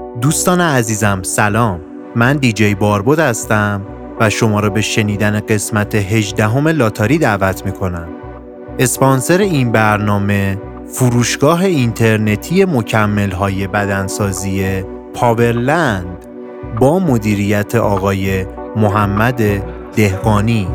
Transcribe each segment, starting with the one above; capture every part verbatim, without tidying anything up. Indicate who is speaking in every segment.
Speaker 1: دوستان عزیزم سلام، من دیجی باربد هستم و شما را به شنیدن قسمت هجدهم لاتاری دعوت میکنم. اسپانسر این برنامه فروشگاه اینترنتی مکمل‌های بدنسازی پاورلند با مدیریت آقای محمد دهقانی.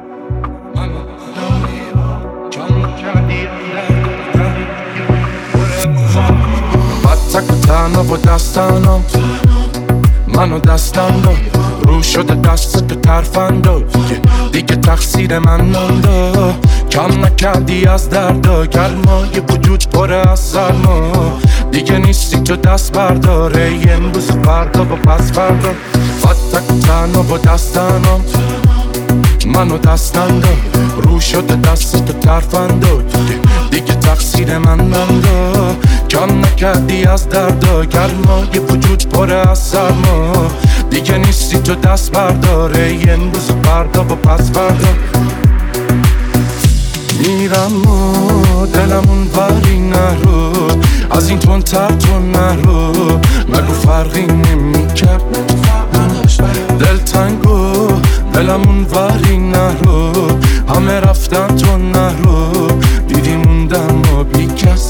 Speaker 2: تنها با دستانم منو دستم داد رو شده دست تو ترفندا دیگه تقصیر من نانده کم نکردی از دردا گرمای وجود پره از سرما دیگه نیستی تو دست برداره امروز فردا با پس فردا فتک تنها با دستانم منو دستم داد رو شده دست تو ترفندا دیگه تقصیر من نانده کم نکردی از دردا گرمای وجود پره از سرما دیگه نیستی تو دست برداره امروز فردا با پس فردا میرم و دلمون وری نرو از این تون تر تو نرو مگو فرقی نمی کرد دل تنگو دلمون وری نرو همه رفتن تو نرو دیدی موندم و بی کس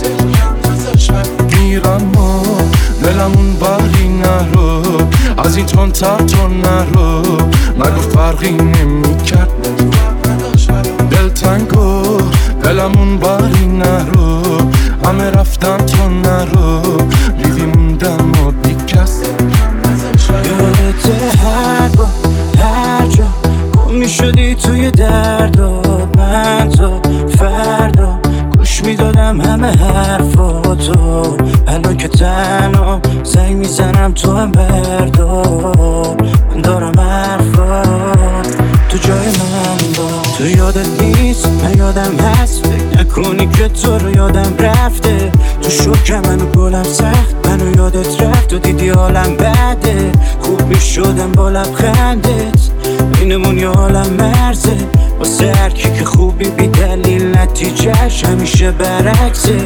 Speaker 2: میرم و دلمون وری نرو از این تون تر تو نرو مگو فرقی نمی کرد دل تنگو دلمون وری نرو همه رفتن تو نرو دیدی موندم و بی کس
Speaker 3: یادت هر با هر جا گم میشدی توی درد و من تا فردا گوش میدادم همه حرفاتو الان که تنها زنگ میزنم تو هم بردار من دارم حرفات تو جای من با تو یادت نیست من یادم هست فکر نکنی که تو رو یادم رفته تو شکر منو گلم سخت منو یادت رفت و دیدی حالم بده خوب میشدم با لبخندت اینمون یه حالم مرزه واسه هر کی که خوبی بی دلیل نتیجهش همیشه برعکسه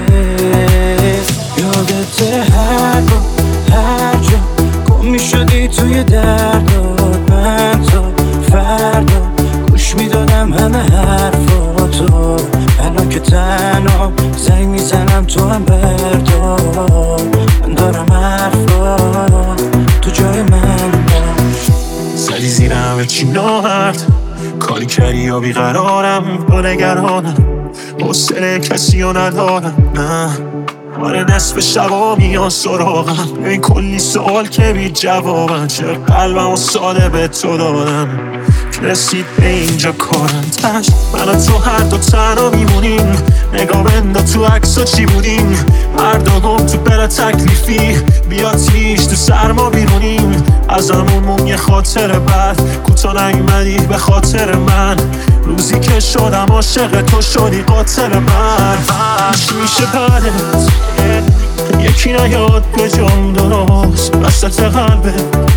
Speaker 3: یادت هر با هر جا گم میشدی توی دردات من تا فردا گوش میدادم همه حرفاتو الان که تنها زنگ میزنم تو هم بردار من دارم حرفات تو جای من باش
Speaker 4: زدی زیرم به چی ناهرد کاری کردی یا بیقرارم با نگرانم حوصله کسی رو ندارم نه آره نصف شبا میان سراغم این کلی سوال که بی جوابم چرا قلبم و ساده به تو دادم که رسید به اینجا کارم تش من و تو هر دو تنها میمونیم نگاه بندا تو عکسا چی بودیم هر دوم تو بلا تکلیفی بیا تیش تو سرما بیرونیم از همون یه خاطر بد کوتا نیومدی به خاطر من روزی که شدم عاشق تو شدی قاتل من چی میشه بعدت یکی نیاد به جام درست وسط قلبه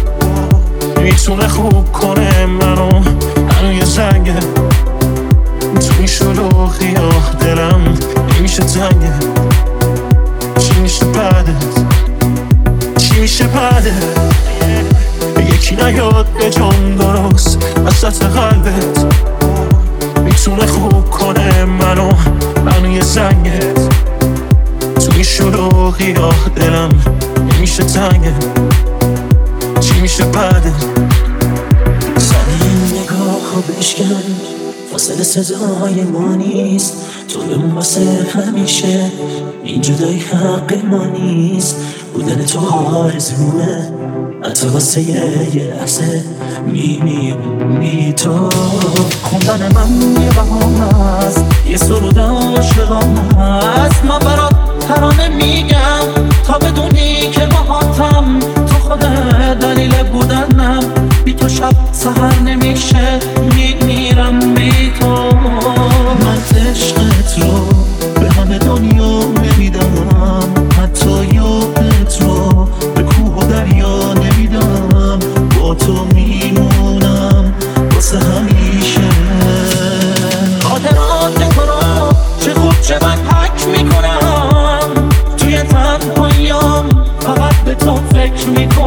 Speaker 4: میتونه خوب کنه منو منو یه زنگه تو این شلوغی ها دلم نمیشه تنگه چی میشه بعدت چی میشه بعدت یکی نیاد به جام درست وسط قلبت میتونه خوب کنه منو منو یه زنگه تو این شلوغی ها دلم نمیشه تنگه چی میشه بعده
Speaker 3: زنی این نگاه رو بشکن فاصله صدای ما نیست تو بمون واسه همیشه این جدایی حق ما نیست بودن تو آرزومه حتی واسه یه لحظه میمیرونی تو خوندن من یه بهانه است یه سرود عاشقانه است من برات ترانه میگم تا بدونی که باهاتم تو خود دلیل بودنم بی تو شب سحر نمیشه میمیرم بی تو من عشقت رو به همه دنیا نمیدم حتی یادت رو به کوه و دریا نمیدم با تو میمونم واسه همیشه خاطرات تو رو چه خوب چه من حک میکنم توی تنهاییام فقط به تو فکر میکنم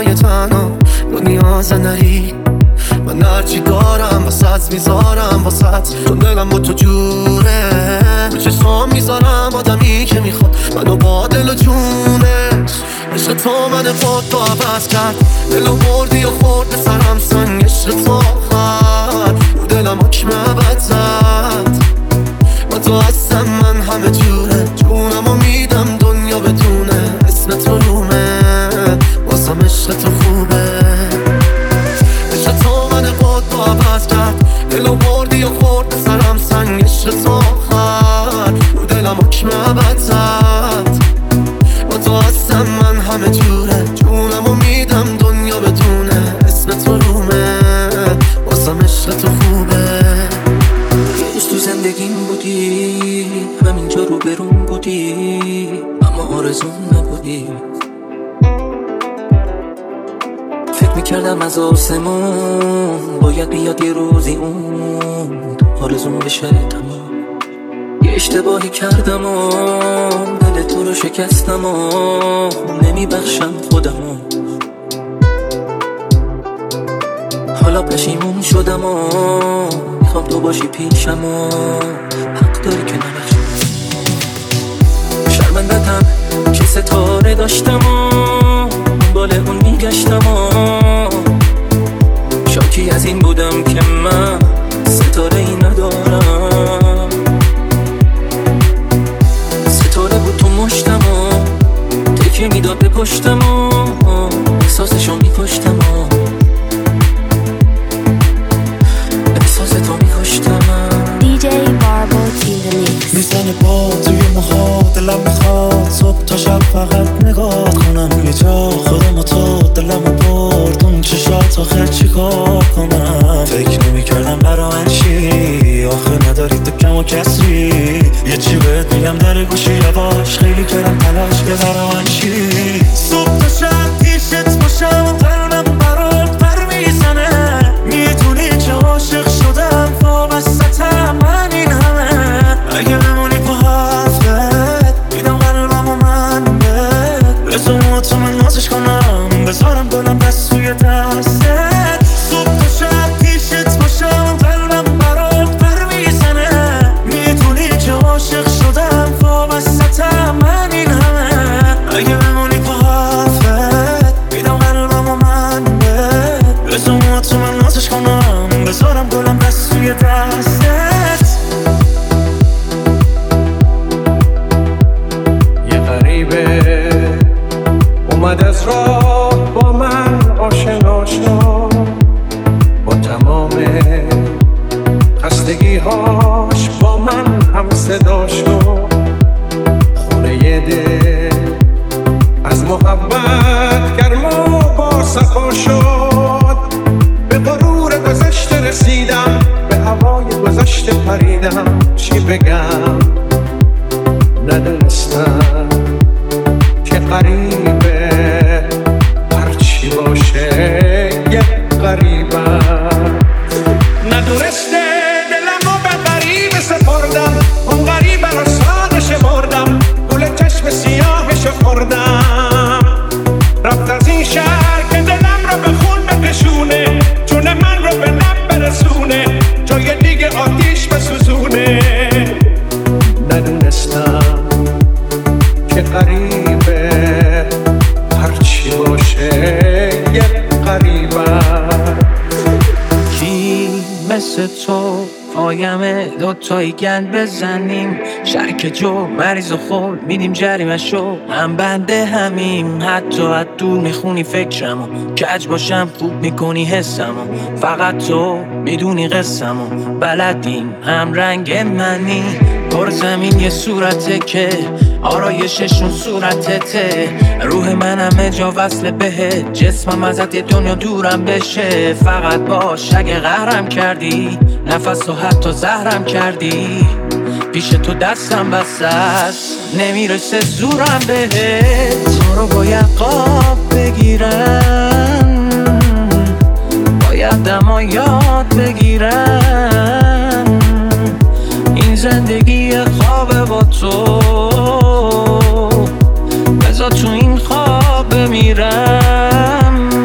Speaker 5: دنیای تنها دنیا زنری من هرچی دارم واسط میذارم واسط چون دلم با تو جوره تو چشمام میذارم آدمی که میخواد منو با دل و جونش عشق تو من خود تو عوض کرد دلو بردی و خورد به سرم سنگ عشق تو آخر رو دلم حکم عبد زد با تو هستم من همه جوره جونمو میدم دنیا بدونه اسم تو رومه واسم عشق تو خوبه عشق تو من خود تو عوض کرد دلو بردی و خورد به سرم سنگ عشق تو آخر رو دلم حکم عبد زد با تو هستم من همه جوره جونمو میدم دنیا بدونه اسم تو رومه واسم عشق تو خوبه
Speaker 3: یه روز تو زندگیم بودی همینجا رو برون بودی اما آرزون نبودی فکر میکردم از آسمون باید بیاد یه روزی اون آرزون بشه تمام یه اشتباهی کردم و دل تو رو شکستم و نمیبخشم خودمو حالا پشیمون شدم و میخوام تو باشی پیشم و حق داری که نبخشم شرمندتم که ستاره داشتم و بالا اون میگشتم و شاکی از این بودم که من ستاره ای ندارم ستاره بود تو مشتم و تکیه میداد به پشتم و احساسشو میکشتم و احساس تو میکشتم
Speaker 6: دی جی باربو in the mix.
Speaker 7: میزنه با توی موها دلم میخواد صبح تا شب فقط نگاه کنم یه جا خودم و تو دلم برد اون چشات آخر چی کار کنم فکر نمی کردم برای چی آخه نداری تو کم و کسری یه چی بهت میگم در گوشی یواش خیلی کردم تلاش که برای چی صبح تا شب پیشت باشم قلبم برات پر میزنه میدونی چه عاشق شدم وابستم من این همه اگه بمونی با حرفت میدم قلبم و من بهت بزن تو من نازش کنم بذارم دلم دست توی دستت صبح تا شب پیشت باشم قلبم برات پر میزنه میدونی چه عاشق شدم وابستم من این همه اگه بمونی با حرفت میدم قلبم و من بهت بزن تو من نازش کنم بذارم دلم دست توی دستت
Speaker 8: یه غریبه اومد از راه با من آشنا شد با تمام خستگی‌هاش با من هم صدا شد خونه دل از محبت گرم و با صفا شد به غرور گذشته رسیدم به هوای گذشته پریدم چی بگم ندونستم که غریبه هرچی باشه یه غریبم ندونسته دلمو به غریبه سپردم اون غریبه رو ساده شمردم گل چشم سیاهشو خوردم رفت از این شهر که دلم رو به خون بکشونه جون من رو به لب برسونه جای دیگه آتیش بسوزونه ندونستم که غریبه هرچی باشه یه غریبم
Speaker 3: کی مثل تو پایمه دوتایی گند بزنیم شرک جو مریض و خور میدیم جریمه شو هم بنده همیم حتی از دور میخونی فکرمو کج باشم خوب میکنی حسمو فقط تو میدونی قسمو بلدیم هم رنگ منی پر زمین یه صورته که آرایششون صورتته روح من همه جا وصل بهت جسمم ازت یه دنیا دورم بشه فقط باش اگه قهرم کردی نفس و حتی زهرم کردی پیش تو دستم بسته است نمیرسه زورم بهت تو رو باید قاب بگیرم باید دما یاد بگیرم این زندگی خواب با تو بذار تو این خواب بمیرم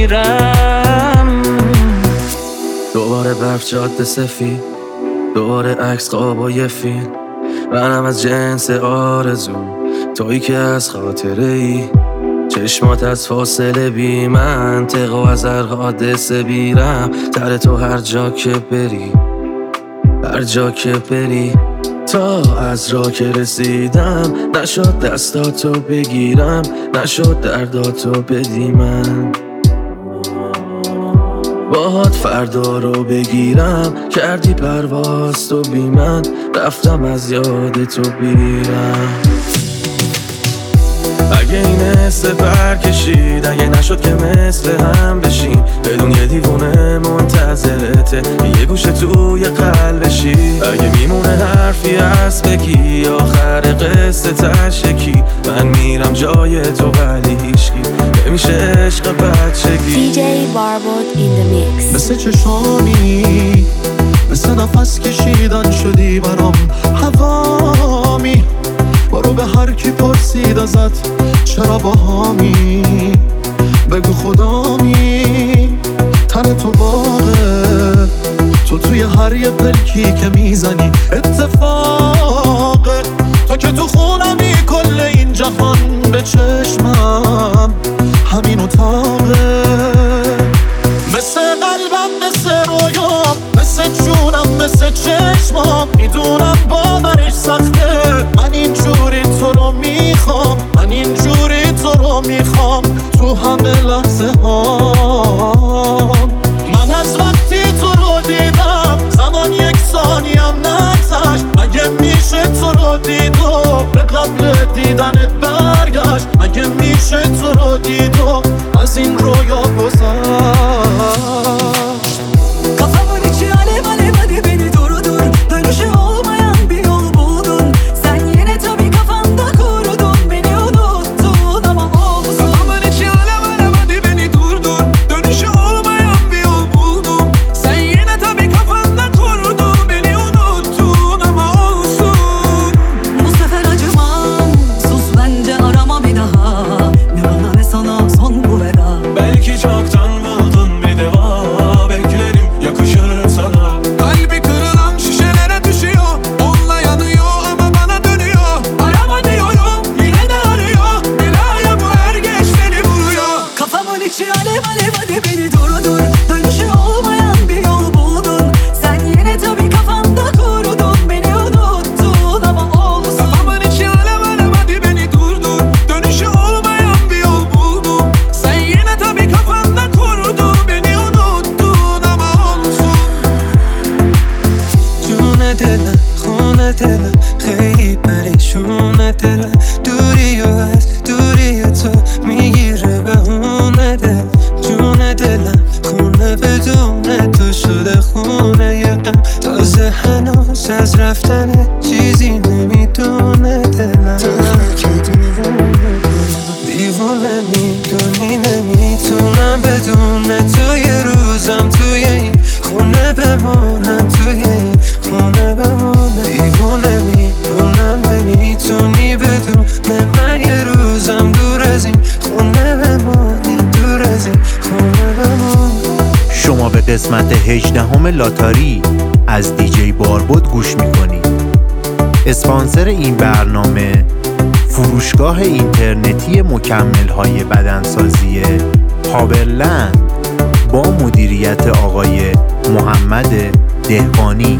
Speaker 5: میرم. دوباره برف جاده سفید، دوباره عکس خوابای فیلم. منم از جنس آرزو، تویی که از خاطره ای. چشمات از فاصله بی منطق و از هر حادثه بیرم. در تو هر جا که بری، هر جا که بری. تا از راه که رسیدم نشد دستاتو بگیرم، نشد درداتو بدی من. باهات فردا رو بگیرم، کردی پرواز تو بی من. رفتم از یاد تو بیرم. اگه این حس برکشید، اگه نشد که مثل هم بشین، بدون یه دیوونه منتظرته یه گوشه توی قلبشی. اگه میمونه حرفی از بگی، آخر قصه تشکی. من میرم جای تو ولی هیچکی نمیشه عشق بچگی.
Speaker 6: دی جی Barbot in the mix.
Speaker 7: مثل چشامی، مثل نفس کشیدن شدی برام هوامی. برو به هر کی پرسید ازت چرا باهامی، بگو خدامی. تن تو باغه، تو توی هر یه پلکی که میزنی اتفاقه. تو که تو خونمی، کل این جهان به چشمم همین اتاقه. مثل قلبم، مثل رویام، مثل جونم، مثل چشمام. میدونم باورش سخته، من اینجوری تو رو میخوام، من اینجوری تو رو میخوام تو همه لحظه ها. من از وقتی تو رو دیدم زمان یک ثانیم نگذشت. مگه میشه تو رو دید و به قبل دیدنت برگشت؟ مگه میشه تو رو دید و از این رویا گذشت؟
Speaker 9: Kafamın içi alev alev, hadi beni durdur. Dönüşü olmayan bir yol buldun. Sen yine tabii kafanda kurdun, beni unuttun ama olsun. Kafamın içi alev alev, hadi beni durdur. Dönüşü olmayan bir yol buldun. Sen yine tabii kafanda kurdun, beni unuttun ama olsun. Bu sefer acımam, sus bence arama bir daha. Ne bana ne sana son bu veda.
Speaker 4: Belki çoktan buldun bir deva, beklerim yakışır sana.
Speaker 9: Kalbi kırılan şişelere düşüyor, onunla yanıyor ama bana dönüyor. Arama diyorum, yine de arıyor. Belaya bu her geç seni vuruyor. Kafamın içi alev alev, hadi beni durdur. Dönüşü olmayan bir yol buldun. Sen yine tabii kafanda kurdun, beni unuttun ama olsun. Kafamın içi alev alev, hadi beni durdur. Dönüşü olmayan bir yol buldun. Sen yine tabii kafanda kurdun, beni unuttun ama olsun.
Speaker 5: جون دلم، خونه دلم، خیلی پریشونه دلم. دوری و از دوری تو میگیره بهونه دلم. جون دلم، خونه بدون تو شده خونه ی غم. تازه هنوز از رفتن چیزی نمیدونه دلم. دیوونه میدونی نمیتونم بدون تو یه روزم توی این خونه بمونم، توی این خونه بمونم. دیوونه میدونم نمیتونی بدون من یه روزم دور از این خونه بمونی، دور از این خونه بمونم.
Speaker 1: شما به قسمت هجدهم لاتاری از دیجی باربود گوش میکنید. اسپانسر این برنامه فروشگاه اینترنتی مکمل‌های بدنسازی هاورلند با مدیریت آقای محمد دهقانی.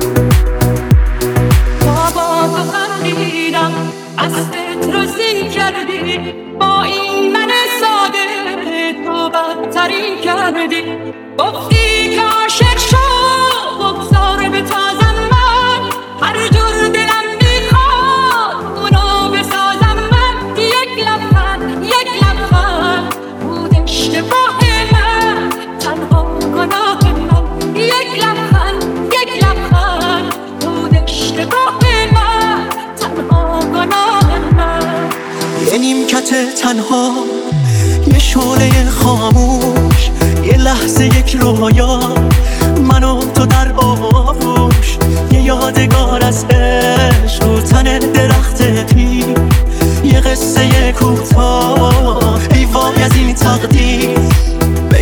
Speaker 9: بابا تو خندیدم، قصدت رو زی کردی. با این من ساده تو بدتری کردی. گفتی که عاشق شد بگذار به تازم من. هر جور دلم میخواد اونو بسازم من. یک لبخند، یک لبخند بود اشتباه من، تنها گناه من. یک لبخند، یک لبخند بود اشتباه من، تنها گناه من.
Speaker 7: یه نیمکت تنها، یه شعله خاموش، یه لحظه یک رویا، من و تو در آغوش. یه یادگار از عشق رو تن درخت پیر، یه قصه کوتاه ای وای از این تقدیر.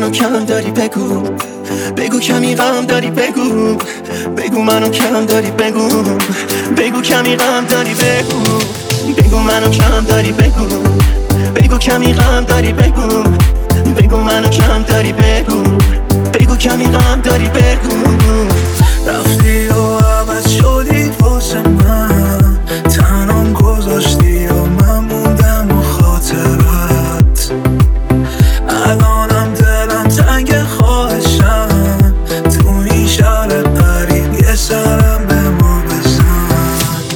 Speaker 5: منو کم داری بگو، بگو کمی غم داری بگو، بگو منو کم داری بگو، بگو کمی غم داری بگو، بگو منو کم داری بگو، بگو کمی غم داری بگو، بگو منو کم داری بگو، بگو کمی غم داری بگو.
Speaker 7: رفتی و عوض شدی واسه من، تنام گذاشتی و من موندم و خاطرت. الانم دلم تنگ خواهشم، تو این شهر قریب یه سرم به ما بزن.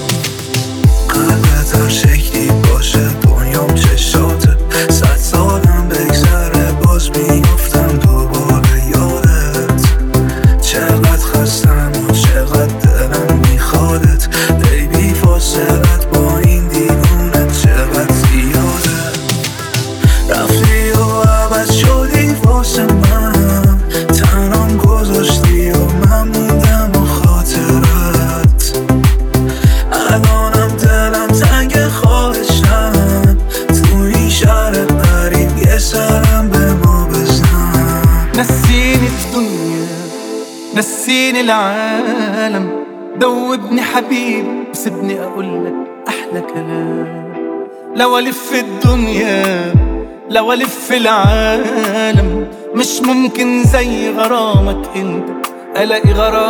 Speaker 7: قلبت هر شکلی باشه دنیام چشاته، صد سالم بگذره باز میافتم دوباره یادت. چقدر خستم و چقدر دلم میخوادت، بیبی فاصلت با این دیوونت چقدر زیاده. رفتی و عوض شدی واسه من، تنام گذاشتی و من موندم و خاطرت. الانم دلم تنگ خواهشم، تو این شهر قریب یه سرم به ما بزن.
Speaker 8: نسيني الدنيا نسيني العالم، دوبني حبيبي وسيبني اقولك احلى كلام. لو الف الدنيا لو الف العالم، مش ممكن زي غرامك انت الاقي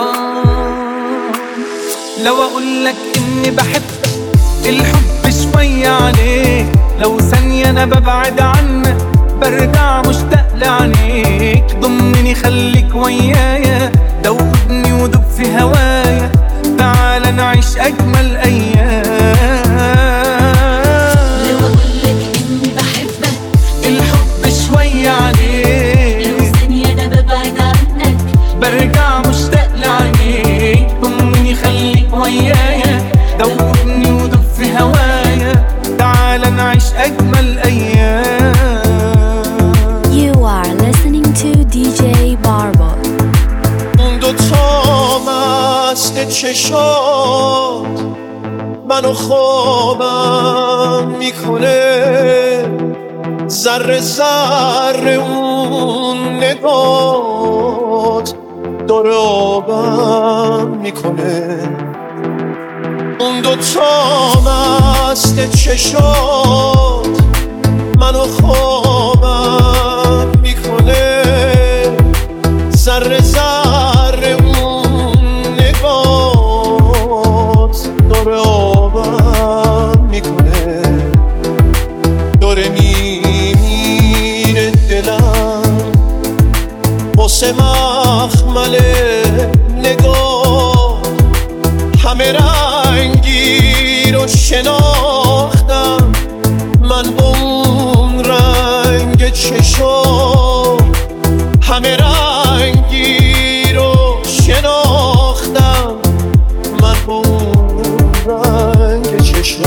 Speaker 8: غرام. لو اقولك اني بحبك الحب شوية عليك، لو ثانية انا ببعد عنك برجع مشتاق لعينيك. ضمني خليك ويايا، دوبني ودوب في هوايا، تعال نعيش اجمل ايام.
Speaker 3: لو اقولك اني بحبك
Speaker 8: الحب شوية عليك،
Speaker 3: لو ثانية انا ببعد عنك
Speaker 8: برجع مشتاق لعينيك. ضمني خليك ويايا، دوبني ودوب في هوايا، تعال نعيش اجمل ايام.
Speaker 6: You are listening to دی جی Barbot.
Speaker 5: اون دوتا مست چشات منو خوابم میکنه، ذره ذره اون نگات داره آبم میکنه. اون دوتا مست چشات منو خوابم میکنه، ذره ذره اون نگات داره آبم میکنه. داره میمیره دلم واسه مخمل نگاه، همه رنگی رو شناختم من با اون رنگ چشم، همه رنگی رو شناختم من با اون رنگ چشم.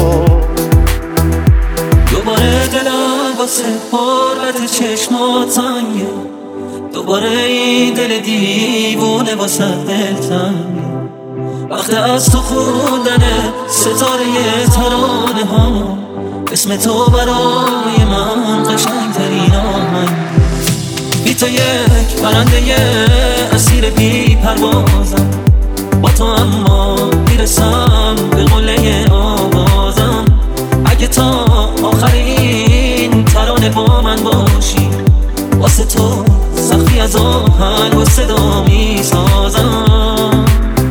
Speaker 3: دوباره دلم واسه حرمت چشمات تنگه، دوباره این دل دیوونه واسه دل تنگه. وقت از تو خوندن ستاره ترانه ها، اسم تو برای من قشنگترین آهنگ. بی تو یک پرنده اسیر بی پروازم، با تو اما میرسم به قله آوازم. اگه تا آخرین ترانه با من باشی، واسه تو سختی از آهنگ و صدا میسازم.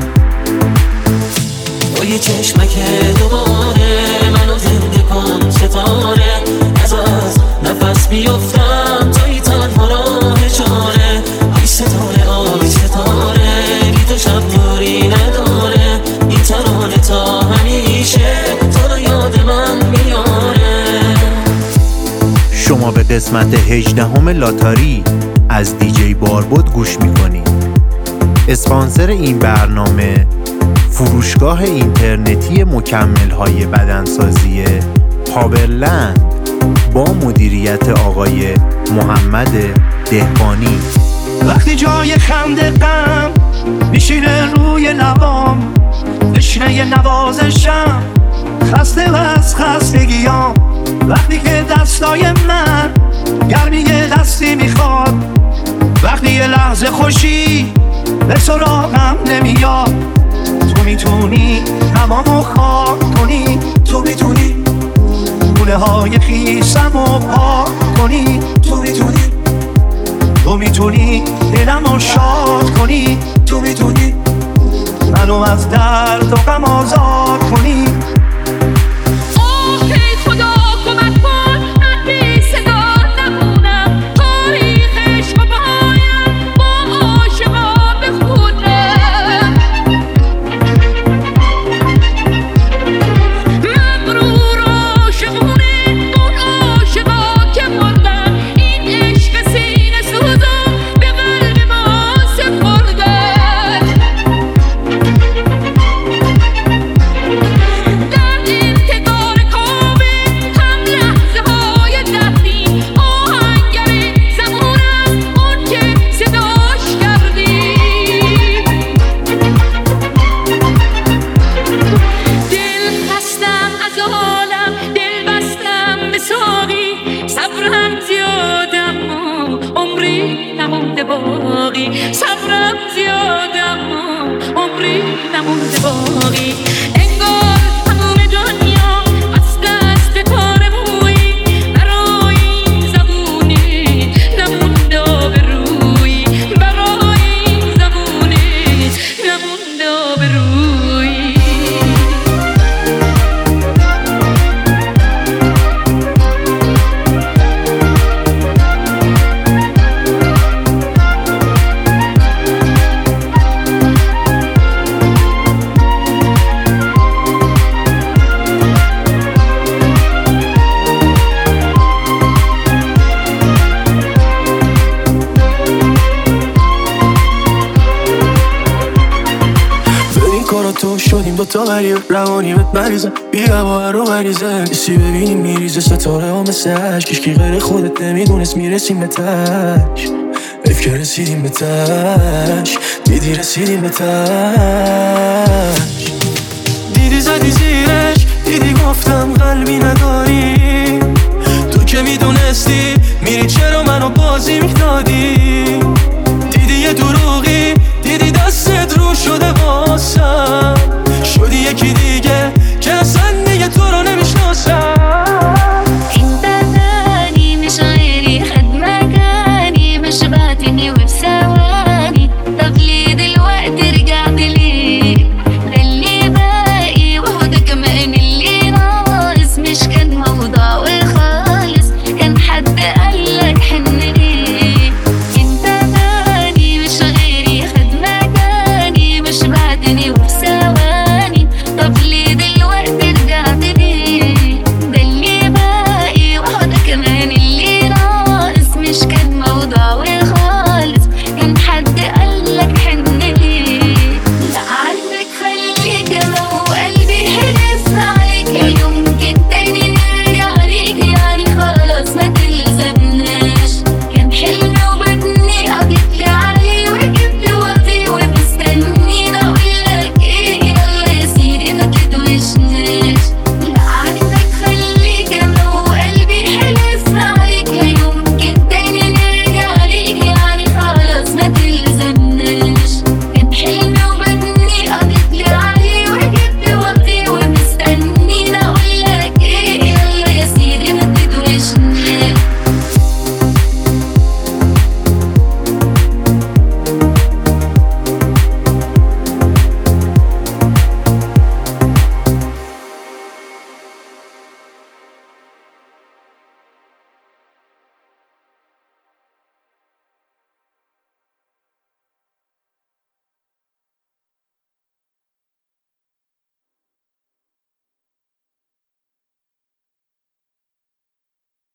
Speaker 3: با یه چشمک دوباره منو زنده کن ستاره، از از نفس بیفتم توی تنها راه چاره. آی ستاره آی ستاره، بی تو شب نوری نداره، این ترانه تا همیشه تو رو یاد من میاره.
Speaker 1: شما به قسمت هجدهم لاتاری از دی جی باربود گوش میکنید. اسپانسر این برنامه فروشگاه اینترنتی مکمل‌های بدنسازی هاورلند با مدیریت آقای محمد دهقانی.
Speaker 10: وقتی جای خنده غم میشینه روی لبام، تشنه نوازشم خسته و از خستگیام. وقتی که دستای من گرمی دستی میخواد، تازه خوشی به سراغم نمیاد. تو میتونی تمامو خاک کنی، تو میتونی گوله های خیسمو پاک کنی، تو میتونی تو میتونی دلمو شاد کنی، تو میتونی منو از درد و غم آزاد کنی.
Speaker 11: اوه ای خدا کمک کن من بی صدا نمونم، تاریخ عشق و پایم با عاشقا بخونم. مغرور عاشقونه اون عاشقا که مردن، این عشق سینه سوزا به قلب ما سپردن. در انتظار کامه هم لحظه های دفنی، آهنگر زمان است اون که صداش کردی. دل خستم از عالم، دل بستم به ساقی، صبرم زیادم و عمری نمونده باقی. صبرم زیادم و عمری نمونده باقی. انگار تموم دنیا از دست کار مویی، برای این زبونی نمونده آبرویی، برای این زبونی نمونده آبرویی.
Speaker 5: بریم کارا تو شدیم دوتا ولی روانیمت مریضه، بیا با هر رو مریضه. کسی ببینیم میریزه ستاره ها مثل عشق، کشکی غیر خودت نمیدونست میرسیم به تش. حیف که رسیدیم به تش، دیدی رسیدیم به تش. دیدی زدی زیرش، دیدی گفتم قلبی نداری. تو که میدونستی میری چرا منو بازی میدادی.